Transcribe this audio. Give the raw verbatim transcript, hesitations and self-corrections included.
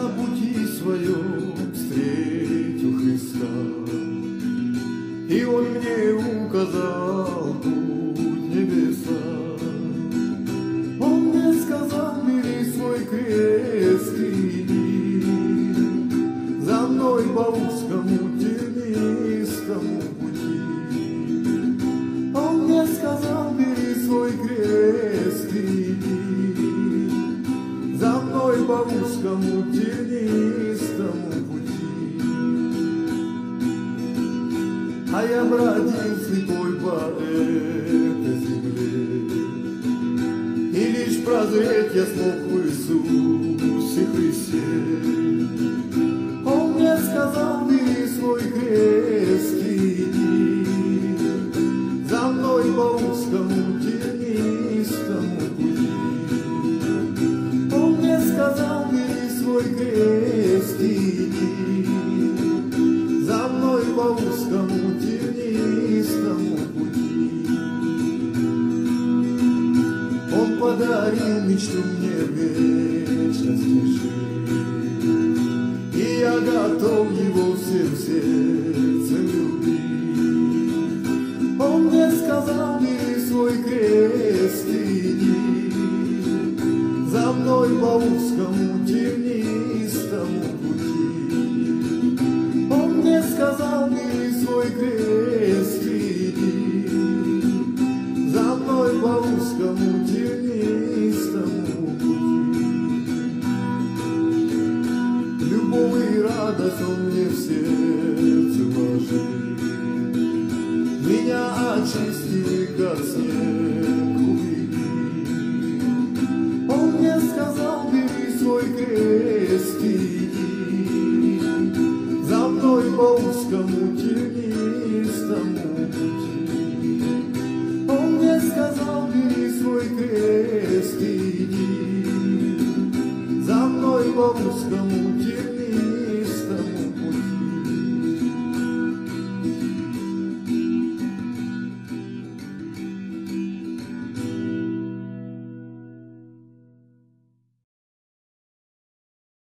на пути своем встретил Христа, и Он мне указал путь небеса. Он мне сказал: бери свой крест и иди за мной по узкому тернистому пути. Он мне сказал: бери свой крест и иди за мной по узкому тернистому пути. А я бродил слепой по этой земле, и лишь прозреть я смог в Иисусе Христе. Он мне сказал: бери свой крест и иди за мной по узкому тернистому пути. Он мне сказал: бери свой крест и иди за мной по узкому тернистому пути. Он подарил мечту мне вечности жить, и я готов его всем сердцем любить. Он мне сказал: бери свой крест и иди за мной по узкому тернистому пути. Он мне сказал: бери свой крест и иди за мной по узкому тернистому пути. Любовь и радость Он мне в сердце вложил, меня очистил и как снег убедил. Он мне сказал: бери свой крест и иди за мной по узкому тернистому пути. Он мне сказал: бери свой крест и иди за мной по узкому